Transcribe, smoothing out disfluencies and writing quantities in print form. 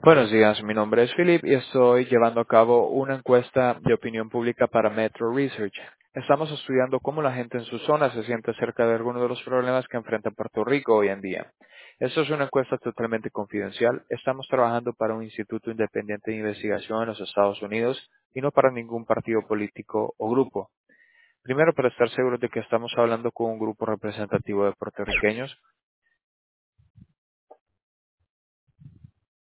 Buenos días, mi nombre es Philip y estoy llevando a cabo una encuesta de opinión pública para Metro Research. Estamos estudiando cómo la gente en su zona se siente acerca de algunos de los problemas que enfrenta Puerto Rico hoy en día. Esto es una encuesta totalmente confidencial. Estamos trabajando para un instituto independiente de investigación en los Estados Unidos y no para ningún partido político o grupo. Primero, para estar seguros de que estamos hablando con un grupo representativo de puertorriqueños,